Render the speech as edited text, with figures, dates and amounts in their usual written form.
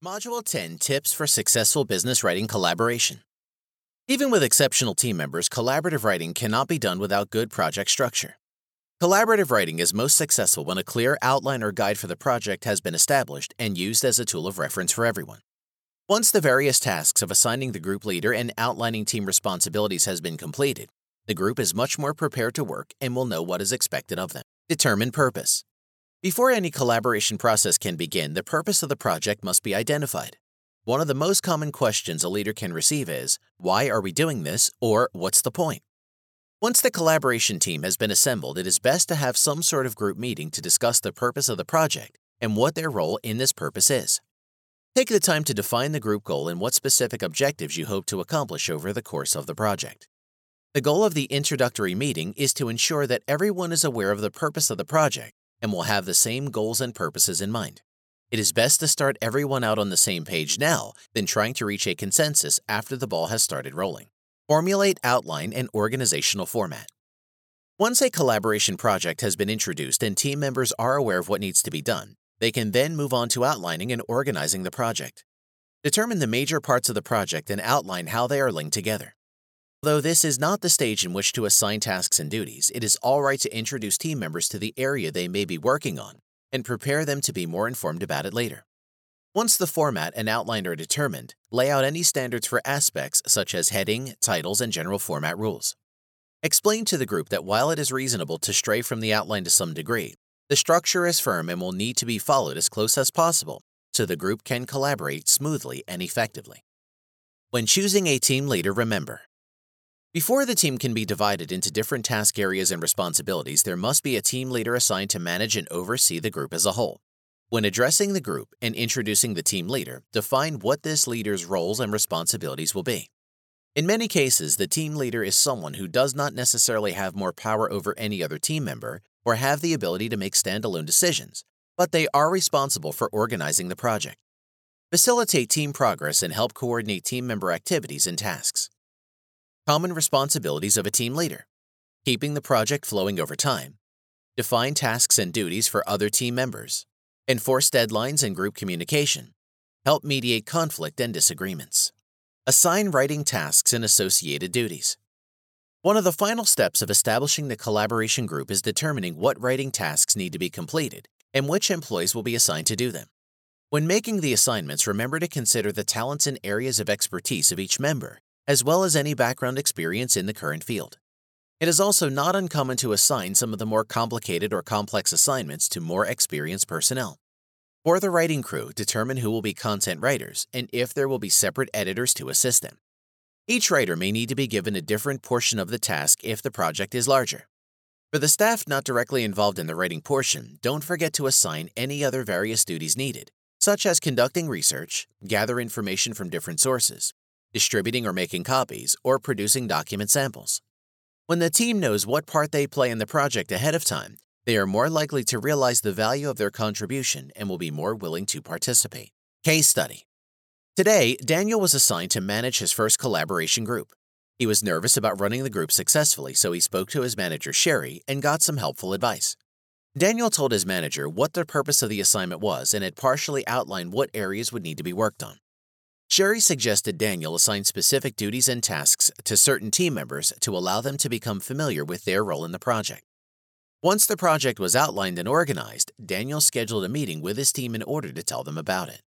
Module 10 Tips for Successful Business Writing Collaboration. Even with exceptional team members, collaborative writing cannot be done without good project structure. Collaborative writing is most successful when a clear outline or guide for the project has been established and used as a tool of reference for everyone. Once the various tasks of assigning the group leader and outlining team responsibilities has been completed, the group is much more prepared to work and will know what is expected of them. Determine purpose. Before any collaboration process can begin, the purpose of the project must be identified. One of the most common questions a leader can receive is, "Why are we doing this?" or "What's the point?" Once the collaboration team has been assembled, it is best to have some sort of group meeting to discuss the purpose of the project and what their role in this purpose is. Take the time to define the group goal and what specific objectives you hope to accomplish over the course of the project. The goal of the introductory meeting is to ensure that everyone is aware of the purpose of the project and will have the same goals and purposes in mind. It is best to start everyone out on the same page now than trying to reach a consensus after the ball has started rolling. Formulate outline and organizational format. Once a collaboration project has been introduced and team members are aware of what needs to be done, they can then move on to outlining and organizing the project. Determine the major parts of the project and outline how they are linked together. Although this is not the stage in which to assign tasks and duties, it is all right to introduce team members to the area they may be working on and prepare them to be more informed about it later. Once the format and outline are determined, lay out any standards for aspects such as heading, titles, and general format rules. Explain to the group that while it is reasonable to stray from the outline to some degree, the structure is firm and will need to be followed as close as possible so the group can collaborate smoothly and effectively. When choosing a team leader, remember, before the team can be divided into different task areas and responsibilities, there must be a team leader assigned to manage and oversee the group as a whole. When addressing the group and introducing the team leader, define what this leader's roles and responsibilities will be. In many cases, the team leader is someone who does not necessarily have more power over any other team member or have the ability to make standalone decisions, but they are responsible for organizing the project. Facilitate team progress and help coordinate team member activities and tasks. Common responsibilities of a team leader: keeping the project flowing over time, define tasks and duties for other team members, enforce deadlines and group communication, help mediate conflict and disagreements. Assign writing tasks and associated duties. One of the final steps of establishing the collaboration group is determining what writing tasks need to be completed and which employees will be assigned to do them. When making the assignments, remember to consider the talents and areas of expertise of each member, as well as any background experience in the current field. It is also not uncommon to assign some of the more complicated or complex assignments to more experienced personnel. For the writing crew, determine who will be content writers and if there will be separate editors to assist them. Each writer may need to be given a different portion of the task if the project is larger. For the staff not directly involved in the writing portion, don't forget to assign any other various duties needed, such as conducting research, gather information from different sources, distributing or making copies, or producing document samples. When the team knows what part they play in the project ahead of time, they are more likely to realize the value of their contribution and will be more willing to participate. Case study. Today, Daniel was assigned to manage his first collaboration group. He was nervous about running the group successfully, so he spoke to his manager, Sherry, and got some helpful advice. Daniel told his manager what the purpose of the assignment was and had partially outlined what areas would need to be worked on. Sherry suggested Daniel assign specific duties and tasks to certain team members to allow them to become familiar with their role in the project. Once the project was outlined and organized, Daniel scheduled a meeting with his team in order to tell them about it.